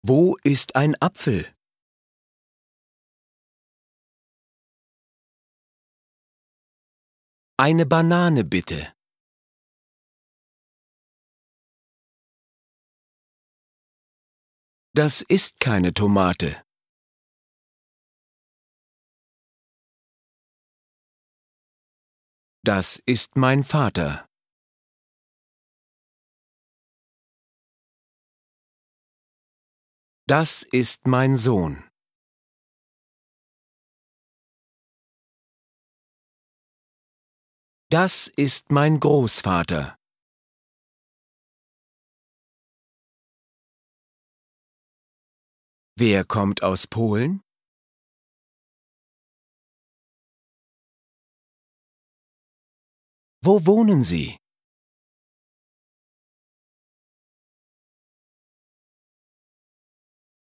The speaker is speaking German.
Wo ist ein Apfel? Eine Banane bitte. Das ist keine Tomate. Das ist mein Vater. Das ist mein Sohn. Das ist mein Großvater. Wer kommt aus Polen? Wo wohnen Sie?